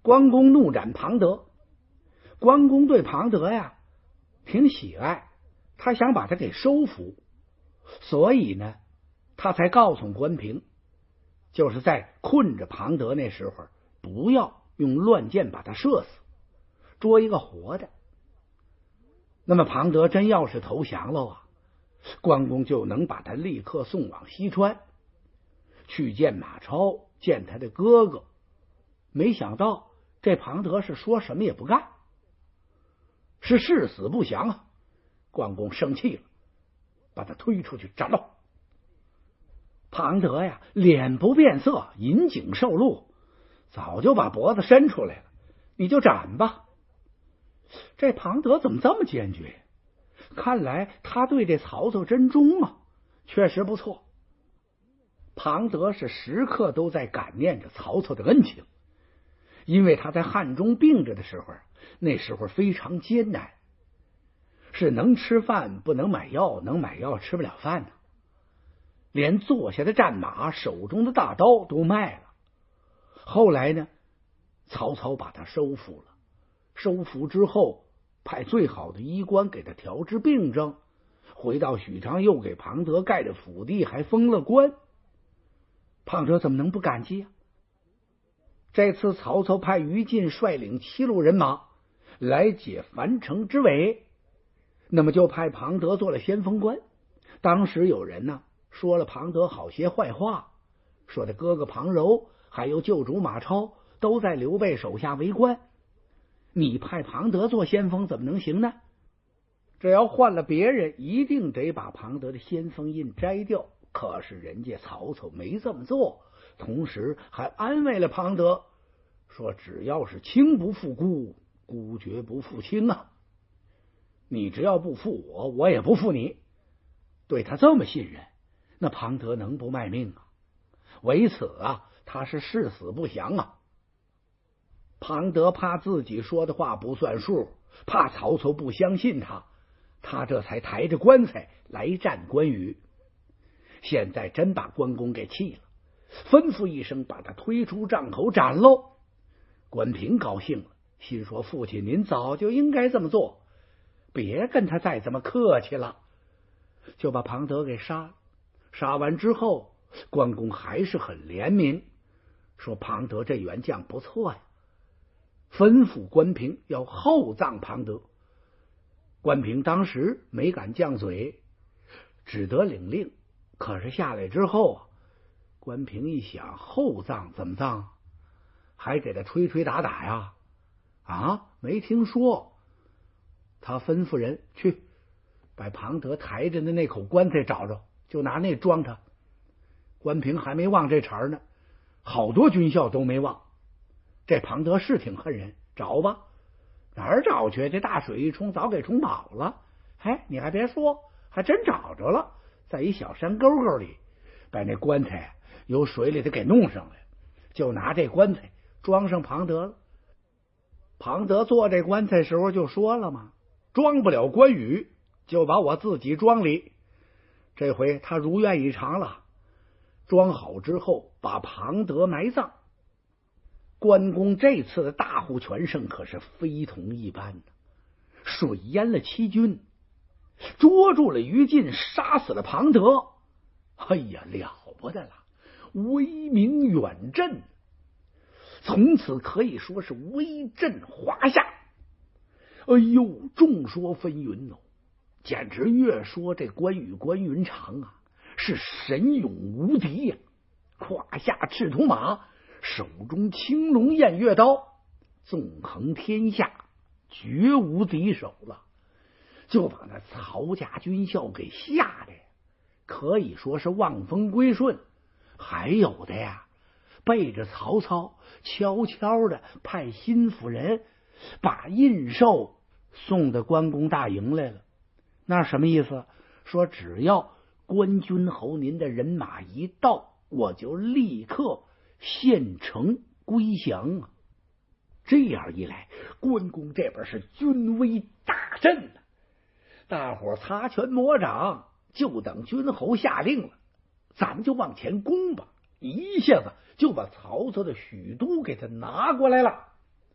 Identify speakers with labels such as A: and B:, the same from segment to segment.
A: 关公怒斩庞德。关公对庞德呀挺喜爱，他想把他给收服，所以呢，他才告诉关平，就是在困着庞德那时候，不要用乱箭把他射死，捉一个活的。那么庞德真要是投降了啊，关公就能把他立刻送往西川，去见马超，见他的哥哥。没想到这庞德是说什么也不干，是誓死不降啊！关公生气了，把他推出去斩了。庞德呀，脸不变色，引颈受戮，早就把脖子伸出来了，你就斩吧。这庞德怎么这么坚决？看来他对这曹操真忠啊，确实不错。庞德是时刻都在感念着曹操的恩情，因为他在汉中病着的时候，那时候非常艰难，是能吃饭不能买药，能买药吃不了饭呢，连坐下的战马、手中的大刀都卖了。后来呢，曹操把他收服了，收服之后，派最好的医官给他调治病症，回到许昌又给庞德盖了府地，还封了官。庞德怎么能不感激啊？这次曹操派于禁率领7路人马来解樊城之围，那么就派庞德做了先锋官。当时有人呢说了庞德好些坏话，说他哥哥庞柔还有救主马超都在刘备手下为官，你派庞德做先锋怎么能行呢？只要换了别人，一定得把庞德的先锋印摘掉。可是人家曹操没这么做，同时还安慰了庞德，说只要是卿不负孤，孤绝不负卿啊！你只要不负我，我也不负你。对他这么信任，那庞德能不卖命啊？为此啊，他是誓死不降啊！庞德怕自己说的话不算数，怕曹操不相信他，他这才抬着棺材来战关羽。现在真把关公给气了，吩咐一声把他推出帐口斩喽。关平高兴了，心说父亲您早就应该这么做，别跟他再这么客气了，就把庞德给杀了。杀完之后，关公还是很怜悯，说庞德这员将不错呀，吩咐关平要厚葬庞德。关平当时没敢犟嘴，只得领令。可是下来之后啊，关平一想，厚葬怎么葬？还给他吹吹打打呀？啊，没听说。他吩咐人去把庞德抬着的那口棺材找着，就拿那装他。关平还没忘这茬呢，好多军校都没忘。这庞德是挺恨人，找吧，哪儿找去？这大水一冲，早给冲跑了。哎，你还别说，还真找着了，在一小山沟沟里，把那棺材由水里头给弄上来，就拿这棺材装上庞德了。庞德做这棺材时候就说了嘛，装不了关羽，就把我自己装里。这回他如愿以偿了，装好之后把庞德埋葬。关公这次的大获全胜可是非同一般的，水淹了7军，捉住了于禁，杀死了庞德。哎呀，了不得了，威名远震，从此可以说是威震华夏。哎呦，众说纷纭哦，简直越说这关羽关云长啊是神勇无敌呀，胯下赤兔马，手中青龙偃月刀，纵横天下，绝无敌手了。就把那曹家军校给吓得可以说是望风归顺。还有的呀，背着曹操悄悄的派心腹人把印绶送到关公大营来了。那什么意思？说只要关君侯您的人马一到，我就立刻献城归降啊！这样一来，关公这边是军威大振啊，大伙擦拳磨掌，就等君侯下令了，咱们就往前攻吧。一下子就把曹操的许都给他拿过来了。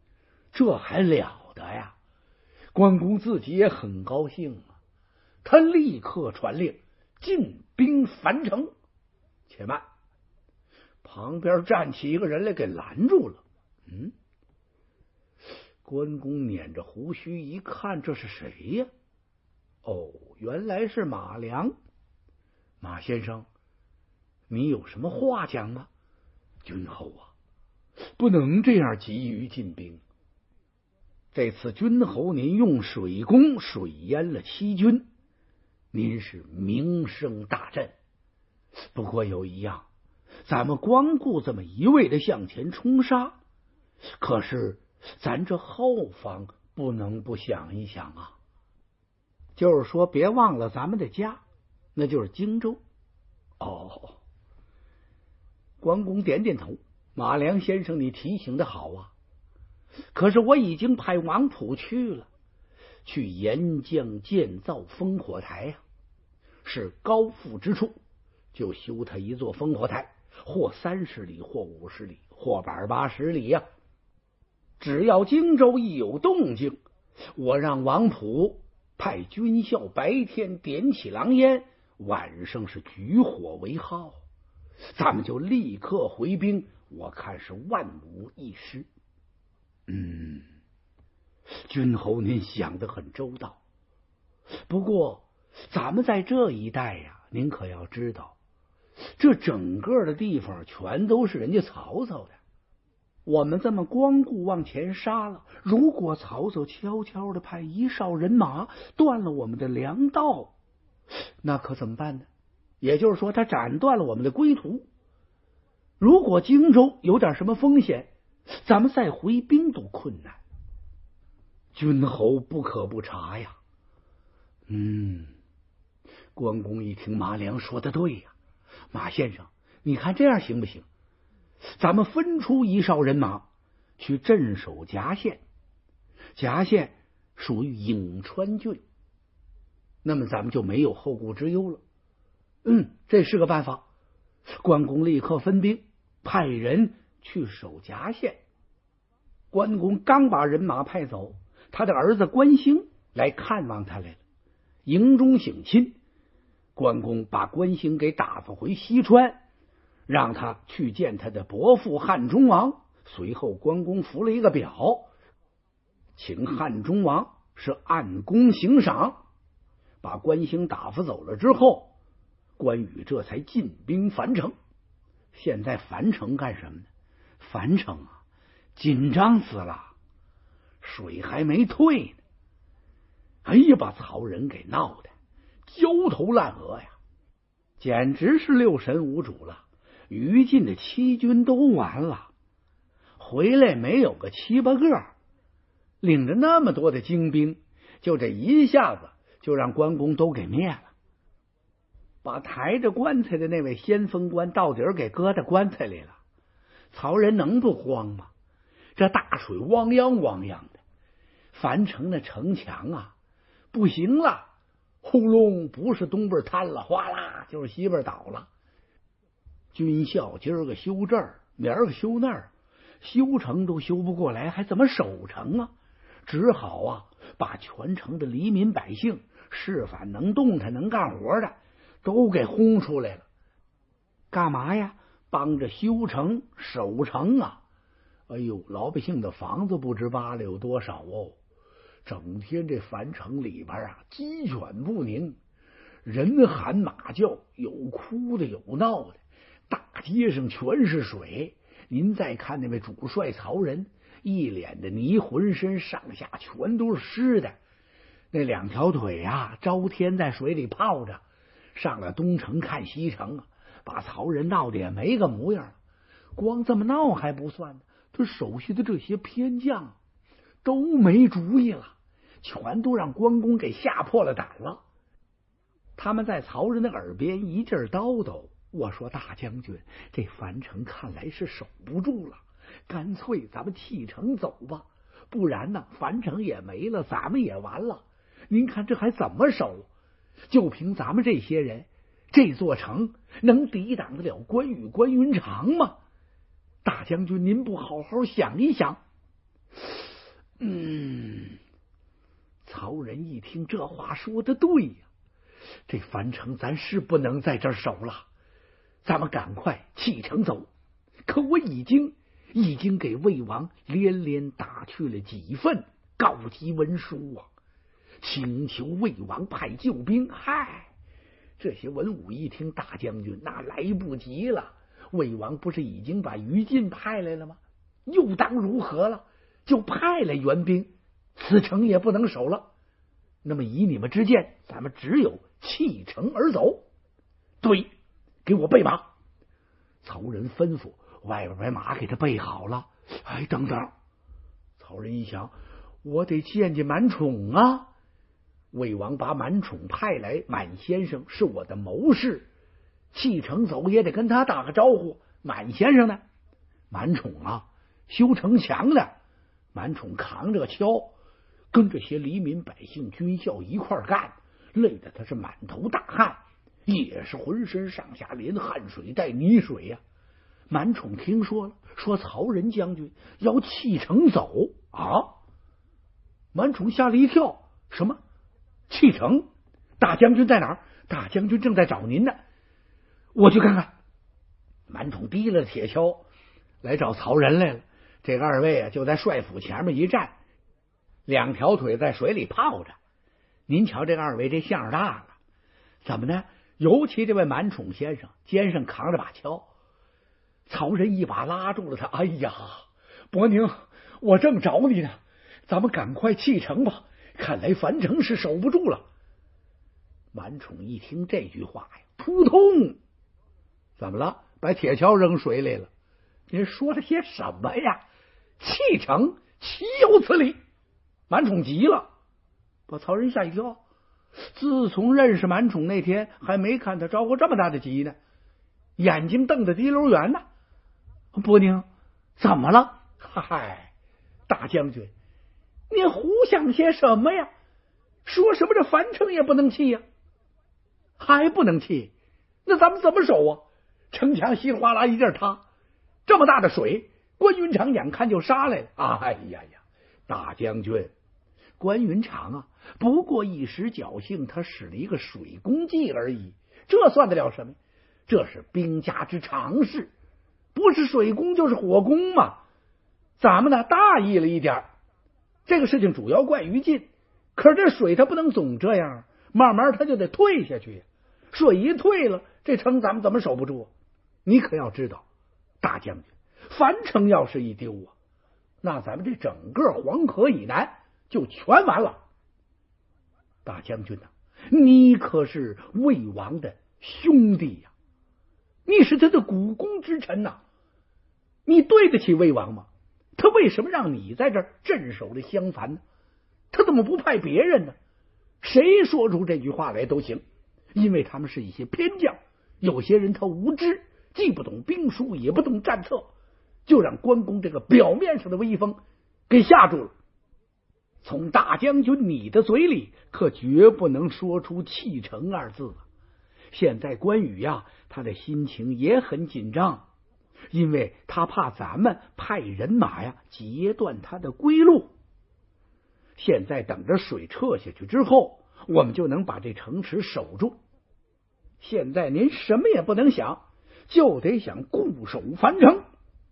A: 这还了得呀！关公自己也很高兴啊，他立刻传令进兵樊城。且慢，旁边站起一个人来给拦住了。关公捻着胡须一看，这是谁呀？哦，原来是马良。马先生，你有什么话讲吗？君侯啊，不能这样急于进兵。这次君侯您用水攻水淹了七军，您是名声大振。不过有一样，咱们光顾这么一味的向前冲杀，可是咱这后方不能不想一想啊。就是说，别忘了咱们的家，那就是荆州。哦，关公点点头。马良先生，你提醒的好啊。可是我已经派王普去了，去沿江建造烽火台呀，是高阜之处就修他一座烽火台，或30里，或50里，或180里呀。只要荆州一有动静，我让王普派军校白天点起狼烟，晚上是举火为号，咱们就立刻回兵，我看是万无一失。君侯您想得很周到，不过咱们在这一带呀，您可要知道，这整个的地方全都是人家曹操的。我们这么光顾往前杀了，如果曹操悄悄的派一哨人马断了我们的粮道，那可怎么办呢？也就是说，他斩断了我们的归途。如果荆州有点什么风险，咱们再回兵都困难。君侯不可不察呀。关公一听马良说的对呀，马先生，你看这样行不行？咱们分出一哨人马去镇守夹县，夹县属于颍川郡，那么咱们就没有后顾之忧了。这是个办法。关公立刻分兵派人去守夹县。关公刚把人马派走，他的儿子关兴来看望他来了，营中省亲。关公把关兴给打发回西川，让他去见他的伯父汉中王。随后关公伏了一个表，请汉中王是按功行赏。把关兴打发走了之后，关羽这才进兵樊城。现在樊城干什么呢？樊城啊，紧张死了，水还没退呢。哎呀，把曹仁给闹的焦头烂额呀，简直是六神无主了。于禁的七军都完了，回来没有个7、8个，领着那么多的精兵，就这一下子就让关公都给灭了。把抬着棺材的那位先锋官到底儿给搁在棺材里了。曹仁能不慌吗？这大水汪洋汪洋的，樊城的城墙啊不行了，呼隆，不是东边瘫了，哗啦就是西边倒了。军校今儿个修这儿，明儿个修那儿，修城都修不过来，还怎么守城啊？只好啊把全城的黎民百姓，是反能动弹能干活的都给轰出来了。干嘛呀？帮着修城守城啊。哎呦，老百姓的房子不知挖了有多少哦，整天这樊城里边啊鸡犬不宁，人喊马叫，有哭的有闹的，大街上全是水。您再看那位主帅曹仁，一脸的泥，浑身上下全都是湿的，那2条腿啊朝天在水里泡着。上了东城看西城啊，把曹仁闹得也没个模样。光这么闹还不算呢，他手下的这些偏将都没主意了，全都让关公给吓破了胆了。他们在曹仁的耳边一阵叨叨，我说大将军，这樊城看来是守不住了，干脆咱们弃城走吧，不然呢樊城也没了，咱们也完了。您看这还怎么守？就凭咱们这些人，这座城能抵挡得了关羽、关云长吗？大将军您不好好想一想。 曹仁一听这话说的对呀，这樊城咱是不能在这儿守了，咱们赶快启程走。可我已经给魏王连连打去了几份告急文书啊，请求魏王派救兵。这些文武一听，大将军那来不及了，魏王不是已经把于禁派来了吗？又当如何了？就派来援兵，此城也不能守了。那么以你们之见，咱们只有弃城而走。对，给我备马。曹仁吩咐外边把马给他备好了。等等，曹仁一想，我得见见满宠啊。魏王把满宠派来，满先生是我的谋士，弃城走也得跟他打个招呼。满先生呢？满宠啊，修城墙的。满宠扛着锹，跟这些黎民百姓军校一块干，累得他是满头大汗，也是浑身上下连汗水带泥水呀。满宠听说了，说曹仁将军要弃城走啊！满宠吓了一跳，什么弃城？大将军在哪儿？大将军正在找您呢，我去看看。满宠提了铁锹来找曹仁来了。这个二位就在帅府前面一站，两条腿在水里泡着。您瞧这个二位这相大了，怎么呢？尤其这位满宠先生肩上扛着把锹。曹仁一把拉住了他，伯宁，我正找你呢，咱们赶快弃城吧，看来樊城是守不住了。满宠一听这句话呀，扑通，怎么了？把铁锹扔水里了。您说了些什么呀？弃城岂有此理！满宠急了，把曹仁吓一跳。自从认识满宠那天，还没看他着过这么大的急呢，眼睛瞪得滴溜圆呢。伯宁，怎么了？大将军，您胡想些什么呀？说什么这樊城也不能弃呀？还不能弃？那咱们怎么守啊？城墙稀里哗啦一地塌，这么大的水，关云长眼看就杀来了。大将军，关云长啊，不过一时侥幸，他使了一个水攻计而已，这算得了什么？这是兵家之常事，不是水攻就是火攻嘛。咱们呢大意了一点，这个事情主要怪于禁，可是这水它不能总这样，慢慢它就得退下去。水一退了，这城咱们怎么守不住？你可要知道，大将军，樊城要是一丢啊，那咱们这整个黄河以南就全完了。大将军你可是魏王的兄弟呀，你是他的股肱之臣你对得起魏王吗？他为什么让你在这儿镇守着襄樊呢？他怎么不派别人呢？谁说出这句话来都行，因为他们是一些偏将，有些人他无知，既不懂兵书，也不懂战策，就让关公这个表面上的威风给吓住了。从大将军你的嘴里可绝不能说出弃城二字。现在关羽他的心情也很紧张，因为他怕咱们派人马截断他的归路。现在等着水撤下去之后，我们就能把这城池守住。现在您什么也不能想，就得想固守樊城。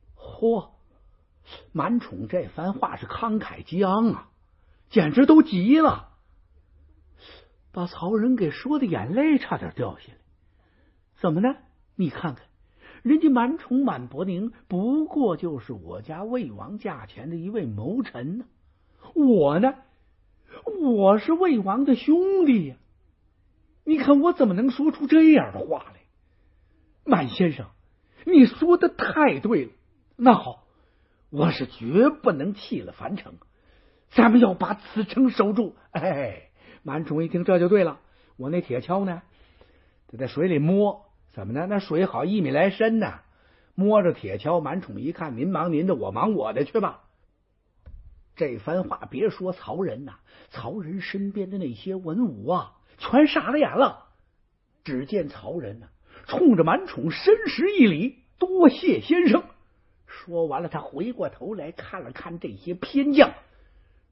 A: 满宠这番话是慷慨激昂简直都急了，把曹仁给说的眼泪差点掉下来。怎么呢？你看看，人家满宠满伯宁不过就是我家魏王驾前的一位谋臣呢，我呢，我是魏王的兄弟呀，你看我怎么能说出这样的话来？满先生，你说的太对了。那好，我是绝不能弃了樊城，咱们要把此城守住。满宠一听这就对了，我那铁锹呢，就在水里摸，怎么呢？那水好1米来深呢，摸着铁锹。满宠一看，您忙您的，我忙我的去吧。这番话别说曹仁曹仁身边的那些文武全傻了眼了。只见曹仁冲着满宠深施一礼，多谢先生。说完了，他回过头来看了看这些偏将，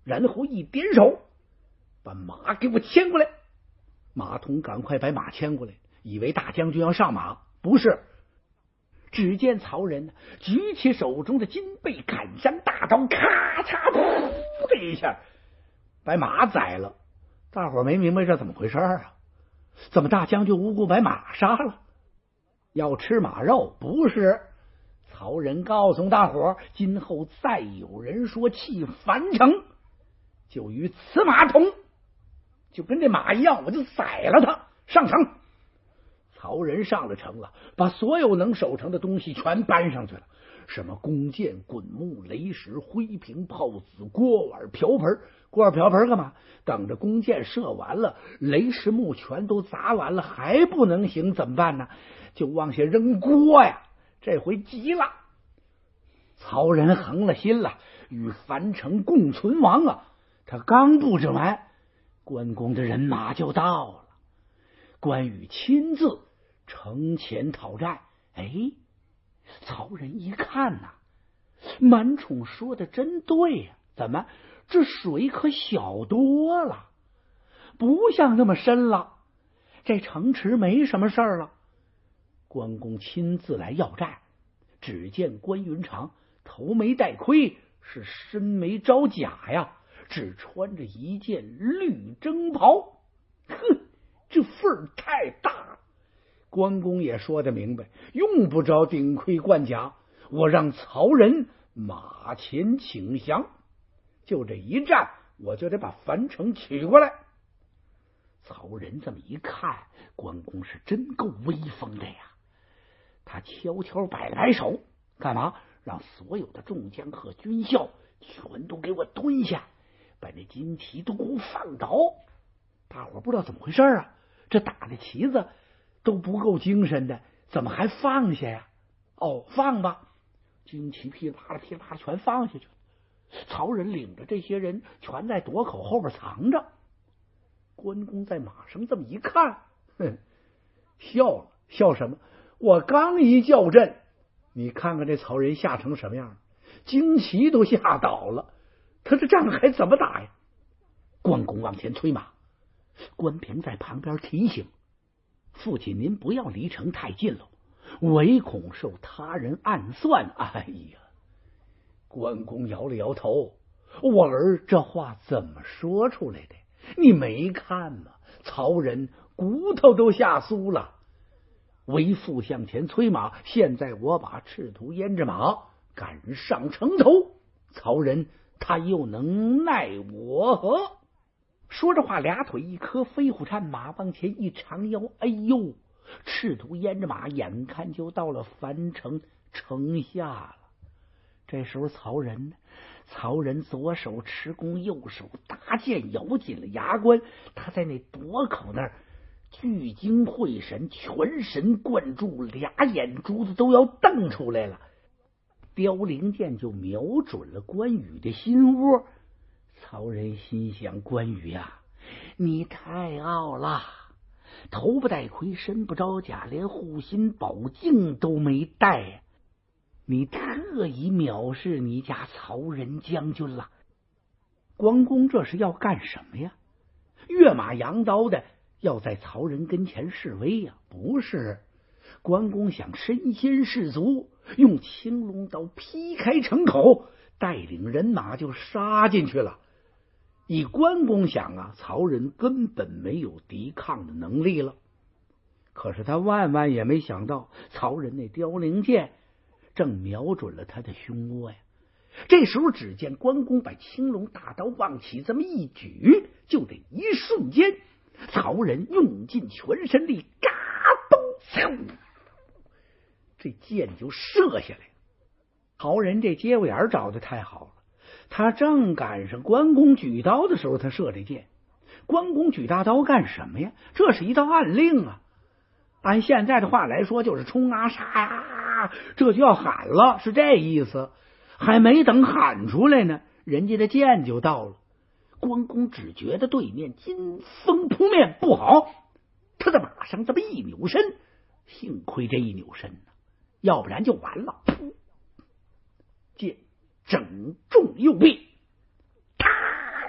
A: 然后一点手，把马给我牵过来。马童赶快把马牵过来，以为大将军要上马，不是。只见曹仁举起手中的金背砍山大刀，咔嚓噗的一下把马宰了。大伙没明白这怎么回事啊？怎么大将军无辜把马杀了？要吃马肉？不是。曹仁告诉大伙，今后再有人说弃樊城，就与此马同，就跟这马一样，我就宰了他，上城。曹仁上了城了，把所有能守城的东西全搬上去了，什么弓箭、滚木、雷石、灰瓶、炮子、锅碗瓢盆。锅碗瓢盆干嘛？等着弓箭射完了，雷石木全都砸完了，还不能行，怎么办呢？就往下扔锅呀。这回急了，曹仁横了心了，与樊城共存亡啊！他刚布置完，关公的人马就到了。关羽亲自城前讨债。曹仁一看呐，满宠说的真对呀，怎么这水可小多了，不像那么深了，这城池没什么事儿了。关公亲自来要债，只见关云长头没戴盔，是身没着甲呀，只穿着一件绿征袍。这份儿太大了。关公也说得明白，用不着顶盔贯甲，我让曹仁马前请降，就这一战，我就得把樊城取过来。曹仁这么一看，关公是真够威风的呀。他悄悄摆了摆手，干嘛？让所有的众将和军校全都给我蹲下，把那旌旗都给我放倒。大伙不知道怎么回事啊，这打的旗子都不够精神的，怎么还放下呀？放吧。旌旗噼里啪啦噼里啪啦全放下去了。曹仁领着这些人全在垛口后边藏着。关公在马上这么一看，笑了。笑什么？我刚一叫阵，你看看这曹仁吓成什么样，旌旗都吓倒了，他这仗还怎么打呀？关公往前催马，关平在旁边提醒：父亲您不要离城太近了，唯恐受他人暗算。哎呀，关公摇了摇头，我儿这话怎么说出来的？你没看吗？曹仁骨头都吓酥了。为父向前催马，现在我把赤兔胭脂马赶上城头，曹仁他又能奈我何？说着话，俩腿一磕，飞虎颤马往前一长腰，哎呦，赤兔胭脂马眼看就到了樊城城下了。这时候曹仁左手持弓，右手搭剑，咬紧了牙关，他在那垛口那儿聚精会神，全神贯注，俩眼珠子都要瞪出来了。凋零箭就瞄准了关羽的心窝。曹仁心想，关羽呀，你太傲了，头不戴盔，身不着甲，连护心宝镜都没带呀，你特意藐视你家曹仁将军了。关公这是要干什么呀？跃马扬刀的要在曹仁跟前示威呀？不是，关公想身先士卒，用青龙刀劈开城口，带领人马就杀进去了。以关公想啊，曹仁根本没有抵抗的能力了。可是他万万也没想到，曹仁那凋零箭正瞄准了他的胸窝呀。这时候只见关公把青龙大刀往起这么一举，就这一瞬间，曹仁用尽全身力，嘎咚，这箭就射下来了。曹仁这节骨眼找的太好了，他正赶上关公举刀的时候，他射这箭。关公举大刀干什么呀？这是一道暗令啊，按现在的话来说就是冲啊杀呀，这就要喊了，是这意思。还没等喊出来呢，人家的箭就到了。关公只觉得对面金风扑面，不好，他在马上这么一扭身，幸亏这一扭身呢，要不然就完了。噗，箭正中右臂，啪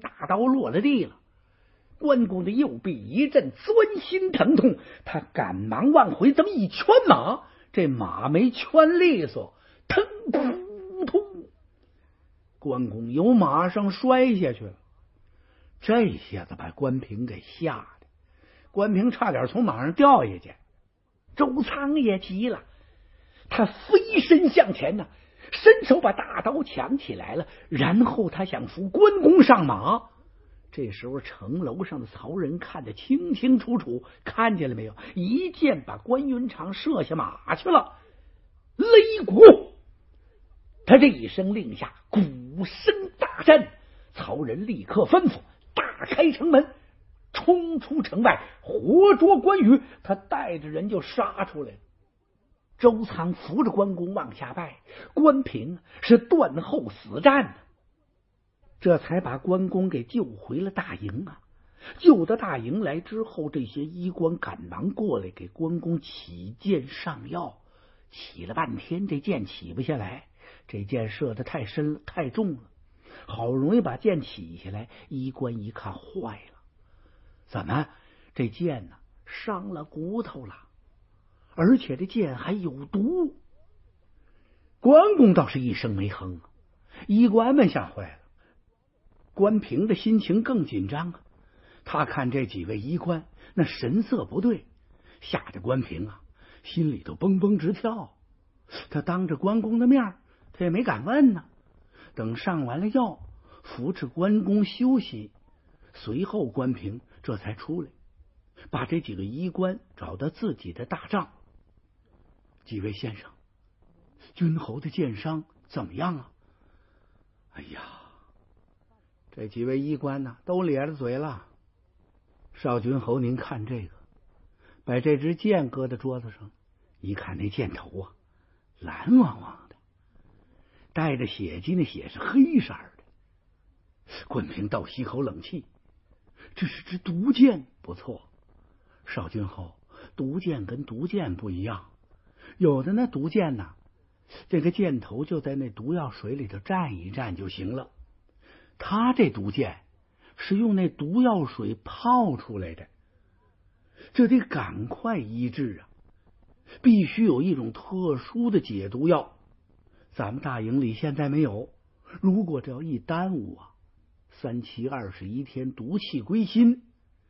A: 大刀落了地了。关公的右臂一阵钻心疼痛，他赶忙往回这么一圈马，这马没圈利索，腾扑通，关公由马上摔下去了。这下子把关平给吓的，关平差点从马上掉下去。周仓也急了，他飞身向前呢，伸手把大刀抢起来了，然后他想扶关公上马。这时候城楼上的曹仁看得清清楚楚，看见了没有？一箭把关云长射下马去了。擂鼓，他这一声令下，鼓声大震。曹仁立刻吩咐大开城门，冲出城外，活捉关羽。他带着人就杀出来了。周仓扶着关公往下拜，关平是断后死战呢，这才把关公给救回了大营啊！救到大营来之后，这些医官赶忙过来给关公起箭上药，起了半天，这箭起不下来，这箭射得太深了，太重了。好容易把箭起下来，医官一看坏了，怎么这箭呢伤了骨头了，而且这箭还有毒。关公倒是一声没哼，医官们吓坏了。关平的心情更紧张啊，他看这几位医官那神色不对，吓得关平啊心里头蹦蹦直跳。他当着关公的面，他也没敢问呢。等上完了药，扶持关公休息，随后关平这才出来，把这几个医官找到自己的大帐。几位先生，君侯的箭伤怎么样啊？哎呀，这几位医官呢都咧着嘴了。少君侯，您看这个，把这支箭搁在桌子上，一看那箭头啊蓝汪汪的，带着血迹，那血是黑色的。关平倒吸口冷气，这是支毒箭，不错。少君侯，毒箭跟毒箭不一样，有的那毒箭呢，这个箭头就在那毒药水里头蘸一蘸就行了。他这毒箭是用那毒药水泡出来的，这得赶快医治啊！必须有一种特殊的解毒药，咱们大营里现在没有。如果这要一耽误啊，3七21天毒气归心，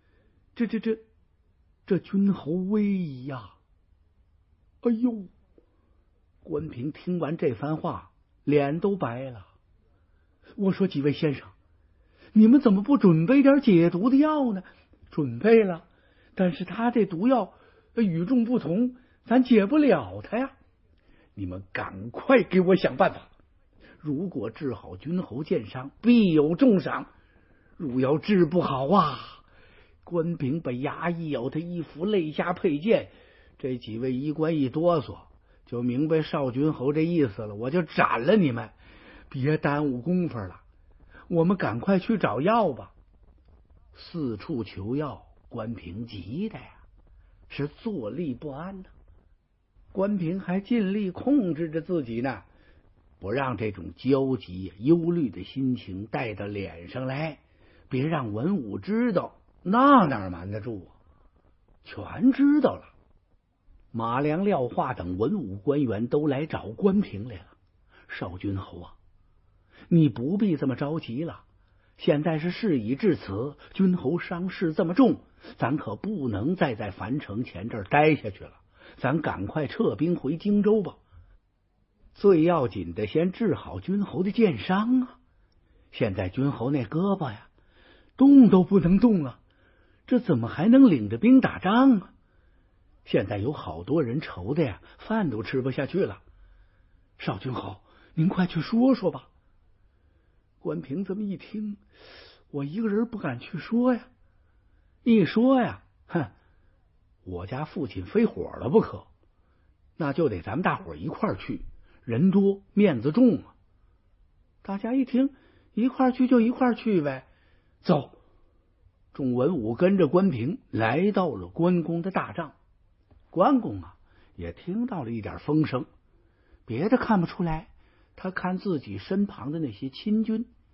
A: 这君侯危呀！哎呦！关平听完这番话，脸都白了。我说几位先生，你们怎么不准备点解毒的药呢？准备了，但是他这毒药与众不同，咱解不了他呀。你们赶快给我想办法。如果治好君侯箭伤，必有重赏；如要治不好啊，关平把牙一咬，他一扶肋下佩剑。这几位医官一哆嗦，就明白少君侯这意思了，我就斩了你们，别耽误功夫了，我们赶快去找药吧。四处求药，关平急的呀是坐立不安的。关平还尽力控制着自己呢，不让这种焦急忧虑的心情带到脸上来，别让文武知道，那哪瞒得住啊？全知道了。马良、廖化等文武官员都来找关平来了。少君侯啊，你不必这么着急了，现在是事已至此，君侯伤势这么重，咱可不能再在樊城前这儿待下去了，咱赶快撤兵回荆州吧。最要紧的，先治好君侯的箭伤啊！现在君侯那胳膊呀，动都不能动了，这怎么还能领着兵打仗啊？现在有好多人愁的呀，饭都吃不下去了。少君侯，您快去说说吧。关平这么一听，我一个人不敢去说呀，一说呀，我家父亲飞火了不可，那就得咱们大伙一块儿去，人多面子重啊。大家一听，一块儿去就一块儿去呗。走，众文武跟着关平来到了关公的大帐。关公啊也听到了一点风声，别的看不出来，他看自己身旁的那些亲军，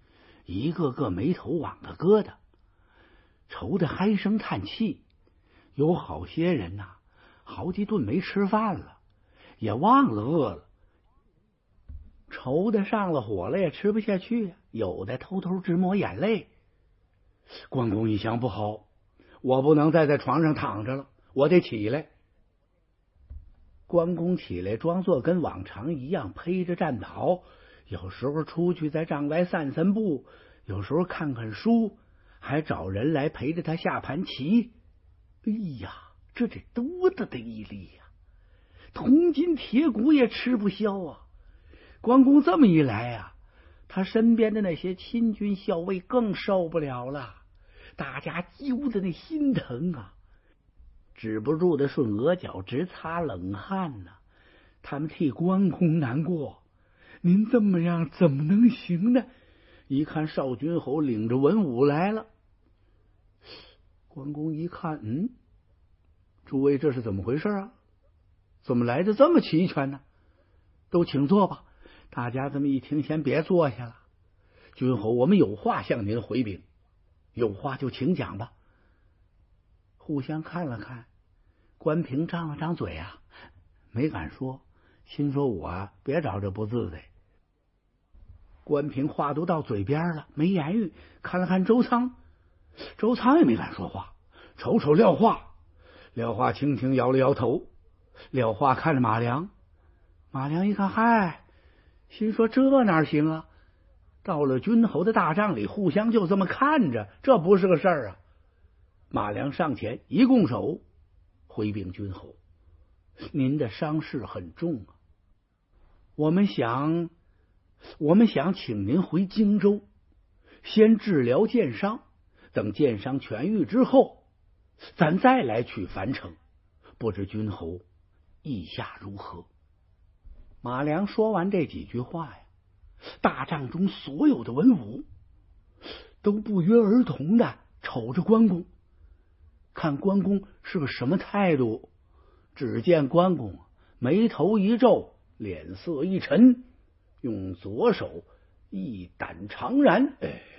A: 一个个眉头往个疙瘩，愁得唉声叹气。有好些人呐，好几顿没吃饭了，也忘了饿了，愁得上了火了也吃不下去，有的偷偷直抹眼泪。关公一想，不好，我不能再在床上躺着了，我得起来。关公起来，装作跟往常一样披着战袍，有时候出去在帐外散散步，有时候看看书，还找人来陪着他下盘棋。哎呀，这得多大的毅力呀！铜筋铁骨也吃不消啊！关公这么一来啊，他身边的那些亲军校尉更受不了了，大家揪的那心疼啊，止不住的顺额角直擦冷汗呢。他们替关公难过，您这么样怎么能行呢？一看少君侯领着文武来了，关公一看，诸位这是怎么回事啊？怎么来的这么齐全呢？都请坐吧。大家这么一听，先别坐下了。君侯，我们有话向您回禀。有话就请讲吧。互相看了看，关平张了张嘴啊，没敢说，心说我别找这不自在。关平话都到嘴边了，没言语，看了看周仓，周仓也没敢说话，瞅瞅廖化，廖化轻轻摇了摇头。廖化看着马良，马良一看，嗨，心说这哪行啊？到了君侯的大帐里，互相就这么看着，这不是个事儿啊！马良上前一拱手，回禀君侯，您的伤势很重啊，我们想请您回荆州，先治疗箭伤，等箭伤痊愈之后，咱再来取樊城。不知君侯意下如何？马良说完这几句话呀，大帐中所有的文武都不约而同的瞅着关公，看关公是个什么态度。只见关公眉头一皱，脸色一沉，用左手一掸长髯。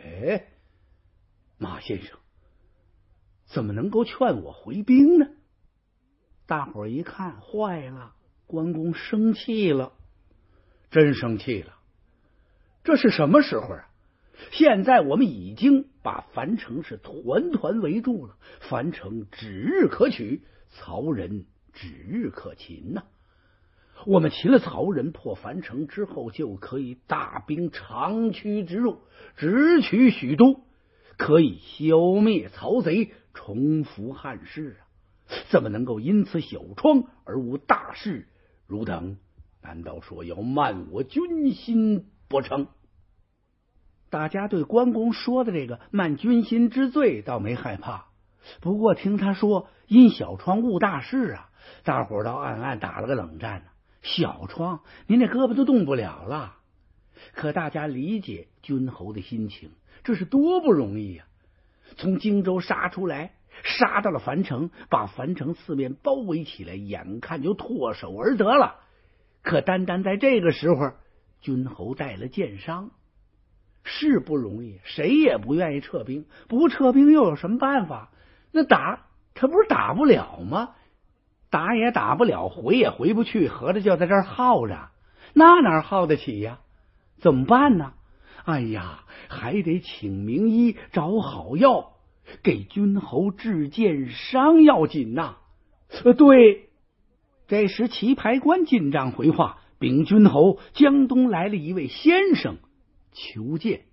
A: 马先生怎么能够劝我回兵呢？大伙儿一看，坏了，关公生气了，真生气了。这是什么时候啊？现在我们已经把樊城是团团围住了，樊城指日可取，曹仁指日可擒呐。我们擒了曹仁，破樊城之后，就可以大兵长驱直入，直取许都，可以消灭曹贼，重复汉室啊！怎么能够因此小创而无大事？汝等难道说要慢我军心不成？大家对关公说的这个慢军心之罪倒没害怕，不过听他说因小创误大事啊，大伙儿倒暗暗打了个冷战呢。小创，您这胳膊都动不了了。可大家理解君侯的心情，这是多不容易呀！从荆州杀出来，杀到了樊城，把樊城四面包围起来，眼看就唾手而得了。可单单在这个时候，君侯带了箭伤，是不容易，谁也不愿意撤兵，不撤兵又有什么办法？那打他不是打不了吗？打也打不了，回也回不去，合着就在这儿耗着，那哪耗得起呀？怎么办呢？哎呀，还得请名医，找好药，给君侯治箭伤要紧呐。对，这时棋牌官进帐回话，禀君侯，江东来了一位先生求见。